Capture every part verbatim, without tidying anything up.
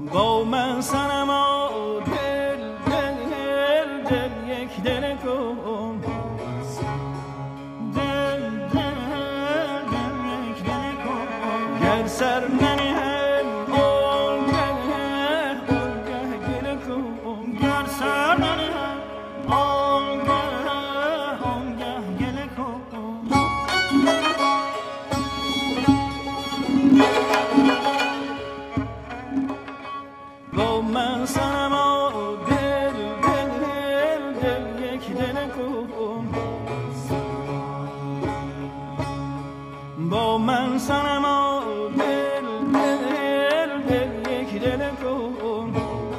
با من صنما دل دل دل یک دل کن دل دل دل یک دل کن گر سر ننهم آنگه آنگه گل کن گر سر ننهم آنگه آنگه گل کن با من صنما دل دل دل یک دل کن با من صنما دل دل دل یک دل کن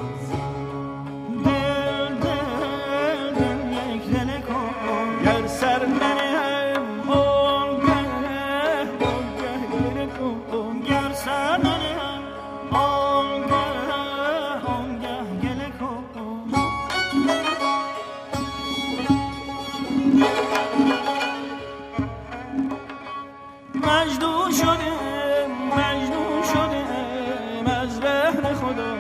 دل دل دل یک دل کن گر سر ننهم آنگه آنگه گل کن گر سر ننهم آنگه آنگه گل کن مجنون شده مجنون شده از بهر خدا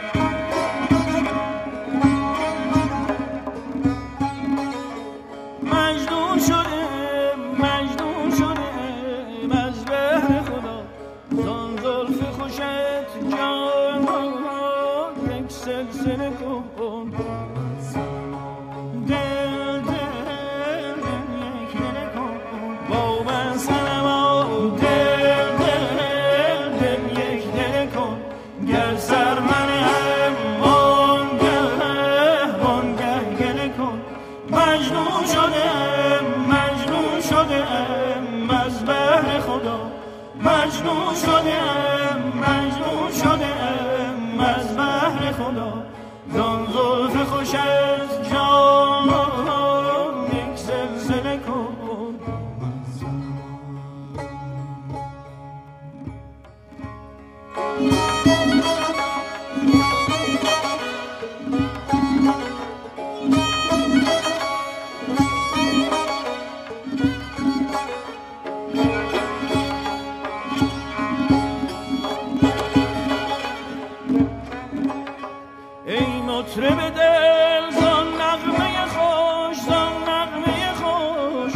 مجنون شده مجنون شده از بهر خدا زان زلف خوشت جان یک سلسله کن دل دل یک دل کن با من صنما دل دل دل یک دل کن گر سر منهم آنگه آنگه گل کن مجنون شدم مجنون شدم از بهر خدا مجنون شدم مجنون شدم از بهر خدا زان زلف خوشت جان یک سلسله کن ای مطرب دل زان نغمه خوش زان نغمه خوش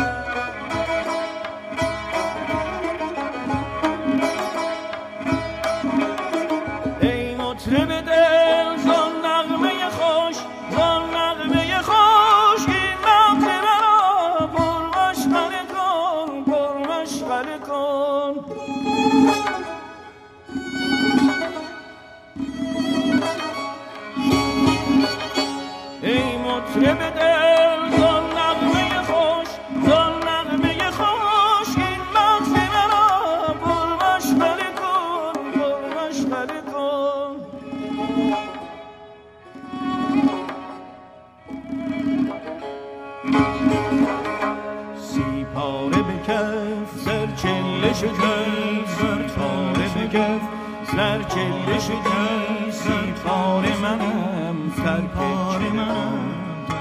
ای مطرب دل زان نغمه خوش زان نغمه خوش این مغز مرا پر مشغله کن پر مشغله کن ای مطرب دل زان نغمه خوش زان نغمه خوش این مغز مرا پر مشغله کن پر مشغله کن سی پاره به کف سر چله شکست سر پاره به کف سر چله شکست سی پاره منم سر پاره منم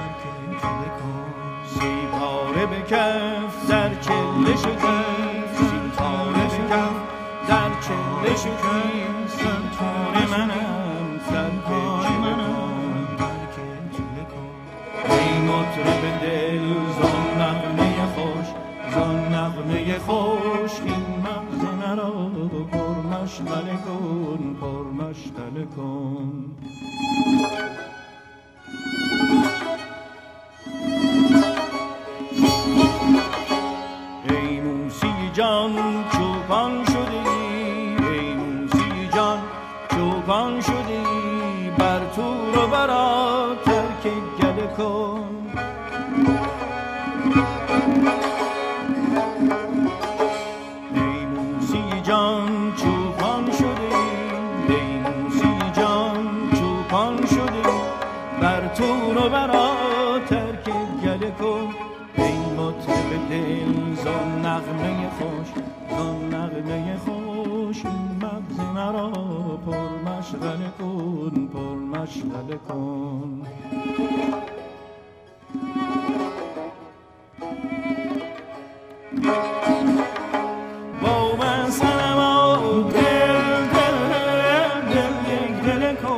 سی پاره به کف سر چله شکست سی پاره به کف سر چله شکست سر پاره منم سر پاره منم ای مطرب دل زان نغمه خوش زان نغمه خوش این مغز مرا پر مشغله کن پر مشغله کن ای موسی جان چوپان شدی ای موسی جان چوپان شدی بر تور و برا ترک گله کن ای موسی جان چوپان شدی ای موسی جان چوپان شدی بر تور و برا ترک گله کن ای مطرب دل زان نغمه خوش زان نغمه خوش این مغز مرا پر مشغله کن پر مشغله کن با من صنما دل دل دل یک دل کن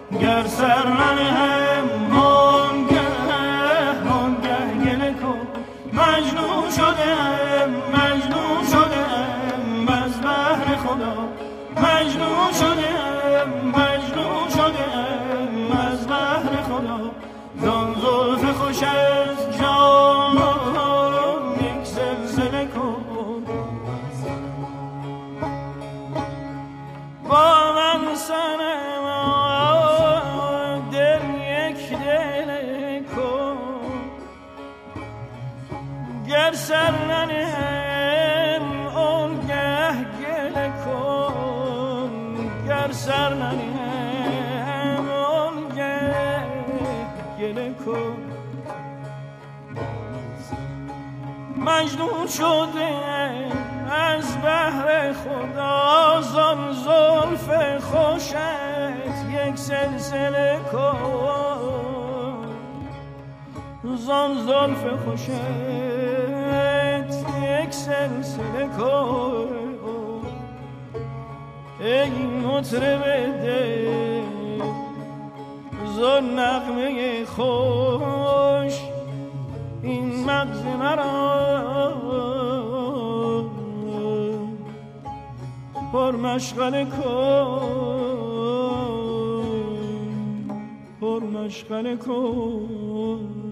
گر سر ننهم آنگه آنگه گله کن مجنون شدم مجنون شدم از بحر خدا مجنون شدم مجنون شدم از بحر خدا زان زلف خوش از جان یک سلسله کن با من سنم دل یک دل کن گر سر ننهم آنگه گله کن گر سر ننهم آنگه گله کن مجنون شده از بحر خدا زان زلف خوشت یک سلسله کن زان زلف خوشت یک سلسله کن ای مطرب دل زان نغمه خوش این مغز مرا پر مشغله کن پر مشغله کن